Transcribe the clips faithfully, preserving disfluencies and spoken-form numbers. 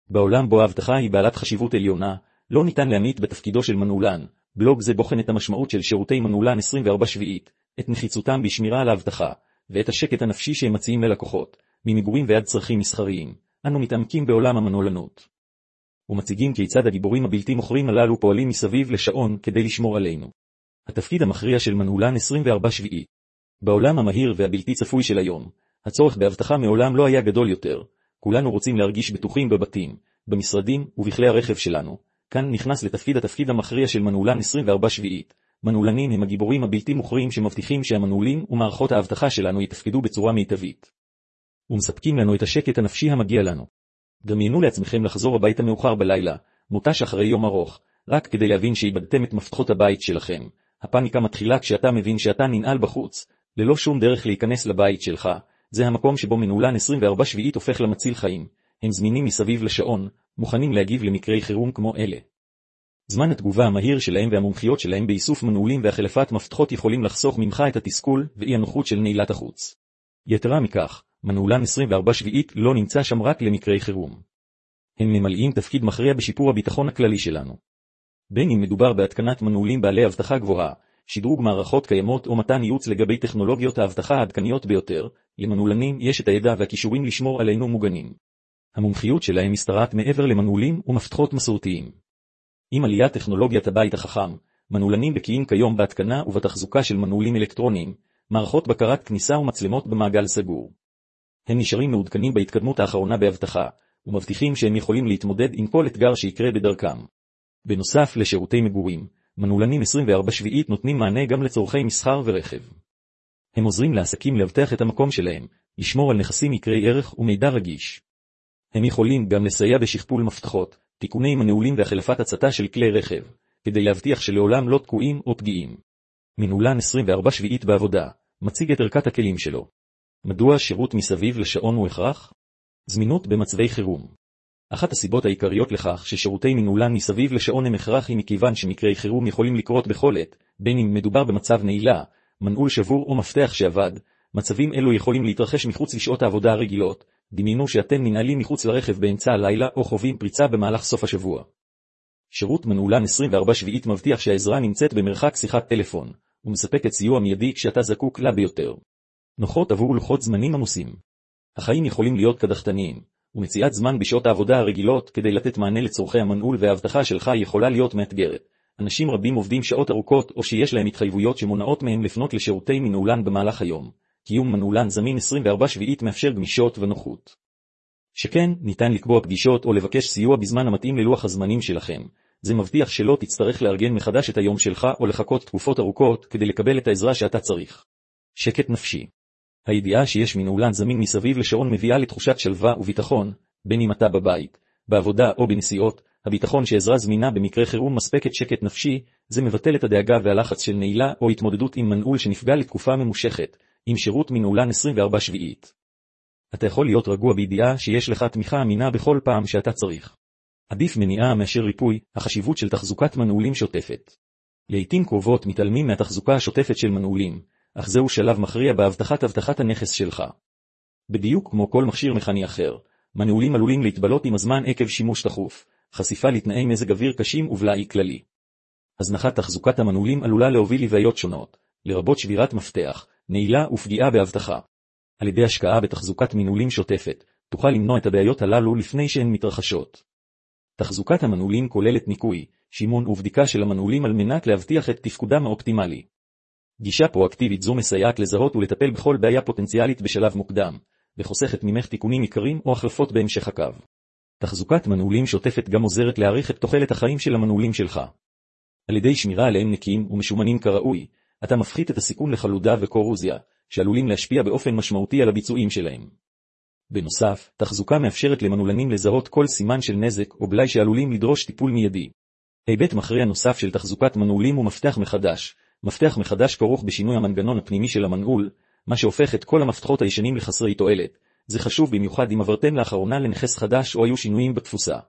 בעולם בו האבטחה היא בעלת חשיבות עליונה, לא ניתן להמעיט בתפקידו של מנעולן. בלוג זה בוחן את המשמעות של שירותי מנעולן עשרים וארבע שבע, את נחיצותם בשמירה על האבטחה, ואת השקט הנפשי שהם מציעים ללקוחות, ממגורים ועד צרכים מסחריים. אנו מתעמקים בעולם המנעולנות, ומציגים כיצד הגיבורים הבלתי מוכרים הללו פועלים מסביב לשעון כדי לשמור עלינו. התפקיד המכריע של מנעולן עשרים וארבע שבע. בעולם המהיר והבלתי צפוי של היום, הצורך באבטחה מעולם לא היה גדול יותר. כולנו רוצים להרגיש בטוחים בבתים, במשרדים ובכלי הרכב שלנו. כאן נכנס לתפקיד התפקיד המכריע של מנעולן עשרים וארבע שבע. מנעולנים הם הגיבורים הבלתי מוכרים שמבטיחים שהמנעולים ומערכות האבטחה שלנו יתפקדו בצורה מיטבית, ומספקים לנו את השקט הנפשי המגיע לנו. דמיינו לעצמכם לחזור הביתה מאוחר בלילה, מותש אחרי יום ארוך, רק כדי להבין שאיבדתם את מפתחות הבית שלכם. הפאניקה מתחילה כשאתה מבין שאתה ננעל בחוץ, ללא שום דרך להיכנס לבית שלך. זה המקום שבו מנעולן עשרים וארבע שבע הופך למציל חיים. הם זמינים מסביב לשעון, מוכנים להגיב למקרי חירום כמו אלה. זמן התגובה המהיר שלהם והמומחיות שלהם באיסוף מנעולים והחלפת מפתחות יכולים לחסוך ממך את התסכול ואי הנוחות של נעילת החוץ. יתרה מכך, מנעולן עשרים וארבע שבע לא נמצא שם רק למקרי חירום. הם ממלאים תפקיד מכריע בשיפור הביטחון הכללי שלנו. בין אם מדובר בהתקנת מנעולים בעלי אבטחה גבוהה, שדרוג מערכות קיימות או מתן ייעוץ לגבי טכנולוגיות האבטחה העדכניות ביותר, למנעולנים יש את הידע והכישורים לשמור עלינו מוגנים. המומחיות שלהם משתרעת מעבר למנעולים ומפתחות מסורתיים. עם עליית טכנולוגיית הבית החכם, מנעולנים בקיאים כיום בהתקנה ובתחזוקה של מנעולים אלקטרוניים, מערכות בקרת כניסה ומצלמות במעגל סגור. הם נשארים מעודכנים בהתקדמות האחרונה באבטחה, ומבטיחים שהם יכולים להתמודד עם כל אתגר שיקרה בדרכם. בנוסף לשירותי מגורים, מנעולנים עשרים וארבע שבע נותנים מענה גם לצורכי מסחר ורכב. הם עוזרים לעסקים להבטח את המקום שלהם, לשמור על נכסים יקרי ערך ומידע רגיש. הם יכולים גם לסייע בשכפול מפתחות, תיקוני מנעולים והחלפת הצתה של כלי רכב, כדי להבטיח שלעולם לא תקועים או פגיעים. מנעולן עשרים וארבע שבע בעבודה, מציג את ערכת הכלים שלו. מדוע שירות מסביב לשעון הוא הכרח? זמינות במצבי חירום. אחת הסיבות העיקריות לכך ששירותי מנעולן מסביב לשעון הם הכרח היא מכיוון שמקרי חירום יכולים לקרות בכל עת, בין אם מדובר במצב נעילה, מנעול שבור או מפתח שעבד. מצבים אלו יכולים להתרחש מחוץ לשעות העבודה הרגילות. דמיינו שאתם ננעלים מחוץ לרכב באמצע הלילה או חווים פריצה במהלך סוף השבוע. שירות מנעולן עשרים וארבע שבע מבטיח שהעזרה נמצאת במרחק שיחת טלפון, ומספקת סיוע מיידי כשאתה זקוק לה ביותר. נוחות עבור לוחות זמנים עמוסים. החיים יכולים להיות קדחתניים, ומציאת זמן בשעות העבודה הרגילות כדי לתת מענה לצורכי המנעול והאבטחה שלך יכולה להיות מאתגרת. אנשים רבים עובדים שעות ארוכות או שיש להם התחייבויות שמונעות מהם לפנות לשירותי מנעולן במהלך היום. קיום מנעולן זמין עשרים וארבע שבע מאפשר גמישות ונוחות. שכן, ניתן לקבוע פגישות או לבקש סיוע בזמן המתאים ללוח הזמנים שלכם. זה מבטיח שלא תצטרך לארגן מחדש את היום שלך או לחכות תקופות ארוכות כדי לקבל את העזרה שאתה צריך. שקט נפשי. הידיעה שיש מנעולן זמין מסביב לשעון מביאה לתחושת שלווה וביטחון, בין אם אתה בבית, בעבודה או בנסיעות. הביטחון שעזרה זמינה במקרה חירום מספקת שקט נפשי, זה מבטל את הדאגה והלחץ של נעילה או התמודדות עם מנעול שנפגע לתקופה ממושכת. עם שירות מנעולן עשרים וארבע שבע. אתה יכול להיות רגוע בידיעה שיש לך תמיכה אמינה בכל פעם שאתה צריך. עדיף מניעה מאשר ריפוי. החשיבות של תחזוקת מנעולים שוטפת. לעתים קרובות מתעלמים מהתחזוקה השוטפת של מנעולים, אך זהו שלב מכריע בהבטחת הבטחת הנכס שלך. בדיוק כמו כל מכשיר מכני אחר, מנעולים עלולים להתבלות עם הזמן עקב שימוש תכוף, חשיפה לתנאי מזג אוויר קשים ובלאי כללי. הזנחת תחזוקת המנעולים עלולה להוביל לבעיות שונות, לרבות שבירת מפתח, נעילה ופגיעה באבטחה. על ידי השקעה בתחזוקת מנעולים שוטפת, תוכל למנוע את הבעיות הללו לפני שהן מתרחשות. תחזוקת המנעולים כוללת ניקוי, שימון ובדיקה של המנעולים על מנת להבטיח את תפקודם האופטימלי. גישה פרואקטיבית זו מסייעת לזהות ולטפל בכל בעיה פוטנציאלית בשלב מוקדם, וחוסכת ממך תיקונים עיקריים או החלפות בהמשך הקו. תחזוקת מנעולים שוטפת גם עוזרת להאריך את תוחלת החיים של המנעולים שלך. על ידי שמירה עליהם נקיים ומשומנים כראוי, אתה מפחית את הסיכון לחלודה וקורוזיה, שעלולים להשפיע באופן משמעותי על הביצועים שלהם. בנוסף, תחזוקה מאפשרת למנעולנים לזהות כל סימן של נזק או בלאי שעלולים לדרוש טיפול מיידי. היבט מכריע נוסף של תחזוקת מנעולים הוא מפתח מחדש. מפתח מחדש כרוך בשינוי המנגנון הפנימי של המנעול, מה שהופך את כל המפתחות הישנים לחסרי תועלת. זה חשוב במיוחד אם עברתם לאחרונה לנכס חדש או היו שינויים בתפוסה.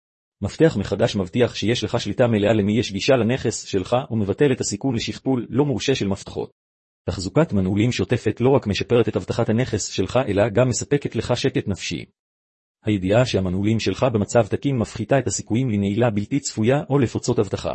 מפתח מחדש מבטיח שיש לך שליטה מלאה למי יש גישה לנכס שלך ומבטל את הסיכון לשכפול לא מורשה של מפתחות. תחזוקת מנעולים שוטפת לא רק משפרת את הבטחת הנכס שלך אלא גם מספקת לך שקט נפשי. הידיעה שהמנעולים שלך במצב תקין מפחיתה את הסיכויים לנעילה בלתי צפויה או לפרצות אבטחה.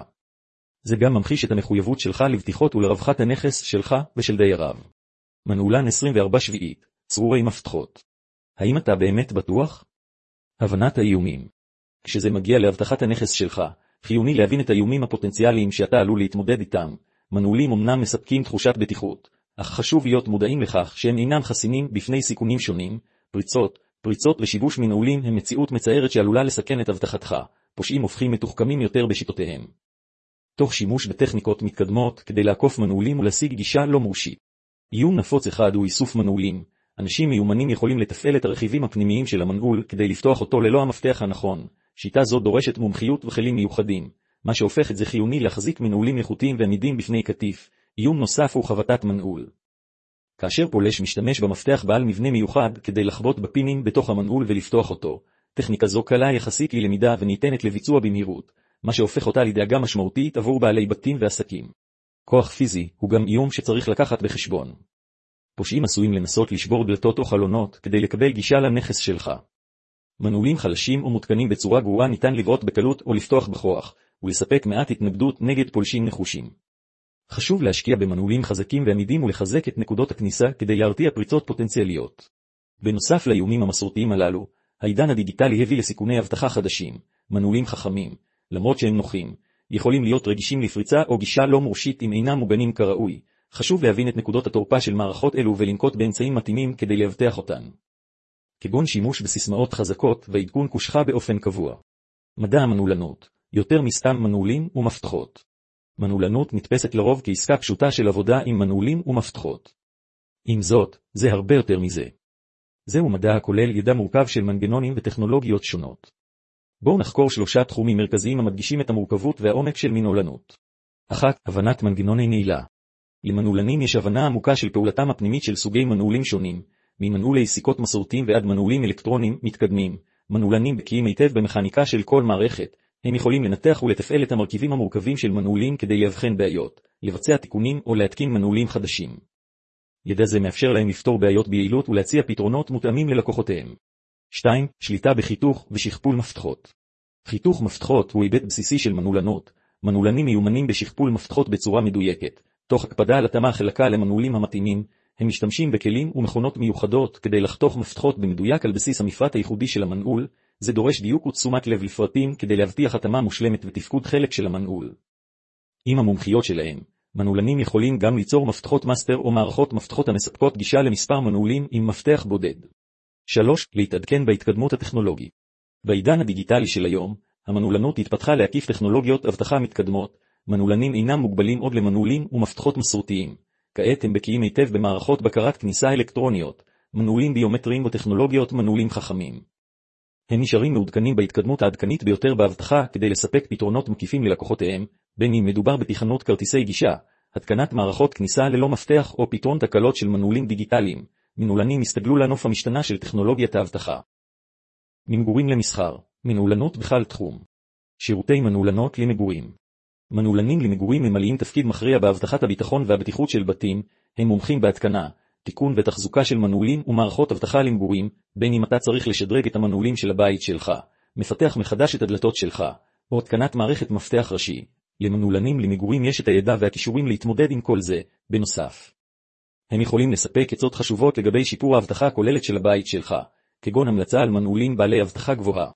זה גם ממחיש את המחויבות שלך לבטיחות ולרווחת הנכס שלך ושל דייריו. מנעולן עשרים וארבע שביעית, צרורי מפתחות. האם אתה באמת בטוח? הבנת האיומים. כשזה מגיע להבטחת הנכס שלך, חיוני להבין את האיומים הפוטנציאליים שאתה עלול להתמודד איתם. מנעולים אמנם מספקים תחושת בטיחות, אך חשוב להיות מודעים לכך שהם אינם חסינים בפני סיכונים שונים. פריצות, פריצות ושיבוש מנעולים הם מציאות מצערת שעלולה לסכן את הבטחתך. פושעים הופכים מתוחכמים יותר בשיטותיהם, תוך שימוש בטכניקות מתקדמות כדי לעקוף מנעולים ולהשיג גישה לא מורשית. איום נפוץ אחד הוא איסוף מנעולים. אנשים מיומנים יכולים לתפעל את הרכיבים הפנימיים של המנעול כדי לפתוח אותו ללא המפתח הנכון. שיטה זו דורשת מומחיות וכלים מיוחדים, מה שהופך את זה חיוני להחזיק מנעולים איכותיים ועמידים בפני קטיף. איום נוסף הוא חבטת מנעול. כאשר פולש משתמש במפתח בעל מבנה מיוחד כדי לחבוט בפינים בתוך המנעול ולפתוח אותו. טכניקה זו קלה יחסית ללמידה וניתנת לביצוע במהירות, מה שהופך אותה לדאגה משמעותית עבור בעלי בתים ועסקים. כוח פיזי הוא גם איום שצריך לקחת בחשבון. פושעים עשויים לנסות לשבור דלתות או חלונות כדי לקבל גישה לנכס שלך. מנעולים חלשים או מותקנים בצורה גרועה ניתן לבעוט בקלות או לפתוח בכוח, ולספק מעט התנגדות נגד פולשים נחושים. חשוב להשקיע במנעולים חזקים ועמידים ולחזק את נקודות הכניסה כדי להרתיע פריצות פוטנציאליות. בנוסף לאיומים המסורתיים הללו, העידן הדיגיטלי הביא לסיכוני אבטחה חדשים. מנעולים חכמים, למרות שהם נוחים, יכולים להיות רגישים לפריצה או גישה לא מורשית אם אינם מוגנים כראוי. חשוב להבין את נקודות התורפה של מערכות אלו ולנקוט באמצעים מתאימים כדי להבטח אותן, כגון שימוש בסיסמאות חזקות ועדכון קושחה באופן קבוע. מדע המנעולנות, יותר מסתם מנעולים ומפתחות. מנעולנות נתפסת לרוב כעסקה פשוטה של עבודה עם מנעולים ומפתחות. עם זאת, זה הרבה יותר מזה. זהו מדע הכולל ידע מורכב של מנגנונים וטכנולוגיות שונות. בואו נחקור שלושה תחומים מרכזיים המדגישים את המורכבות והעומק של מנעולנות. אחת, הבנת מנגנוני נעילה. למנעולנים יש הבנה עמוקה של פעולתם הפנימית של סוגי מנעולים שונים, ממנעולי סיכות מסורתיים ועד מנעולים אלקטרונים מתקדמים. מנעולנים בקיאים היטב במכניקה של כל מערכת. הם יכולים לנתח ולתפעל את המרכיבים המורכבים של מנעולים כדי להבחן בעיות, לבצע תיקונים או להתקין מנעולים חדשים. ידע זה מאפשר להם לפתור בעיות ביעילות ולהציע פתרונות מותאמים ללקוחותיהם. שתיים. שליטה בחיתוך ושכפול מפתחות. חיתוך מפתחות הוא היבט בסיסי של מנעולנות. מנעולנים מיומנים בשכפול מפתחות בצורה מדויקת, תוך הקפדה על התאמה חלקה למנעולים המתאימים. הם משתמשים בכלים ומכונות מיוחדות כדי לחתוך מפתחות במדויק על בסיס המפרט הייחודי של המנעול. זה דורש דיוק ותשומת לב לפרטים כדי להבטיח התאמה מושלמת ותפקוד חלק של המנעול. עם המומחיות שלהם, מנעולנים יכולים גם ליצור מפתחות מאסטר או מערכות מפתחות המספקות גישה למספר מנעולים עם מפתח בודד. שלוש. להתעדכן בהתקדמות הטכנולוגית. בעידן הדיגיטלי של היום, המנעולנות התפתחה להקיף טכנולוגיות אבטחה מתקדמות. מנעולנים אינם מוגבלים עוד למנעולים ומפתחות מסורתיים. כעת הם בקיאים היטב במערכות בקרת כניסה אלקטרוניות, מנעולים ביומטריים וטכנולוגיות מנעולים חכמים. הם נשארים מעודכנים בהתקדמות העדכנית ביותר באבטחה כדי לספק פתרונות מקיפים ללקוחותיהם, בין אם מדובר בתכנות כרטיסי גישה, התקנת מערכות כניסה ללא מפתח או פתרון תקלות של מנעולים דיגיטליים. מנעולנים הסתגלו לנוף המשתנה של טכנולוגיית האבטחה. ממגורים למסחר, מנעולנות בכלל תחום. שירותי מנעולנות למגורים. מנעולנים למגורים ממלאים תפקיד מכריע באבטחת הביטחון והבטיחות של בתים. הם מומחים בהתקנה, תיקון ותחזוקה של מנעולים ומערכות אבטחה למגורים, בין אם אתה צריך לשדרג את המנעולים של הבית שלך, מפתח מחדש את הדלתות שלך, או התקנת מערכת מפתח ראשי. למנעולנים למגורים יש את הידע והכישורים להתמודד עם כל זה. בנוסף, הם יכולים לספק עצות חשובות לגבי שיפור האבטחה הכוללת של הבית שלך, כגון המלצה על מנעולים בעלי אבטחה גבוהה.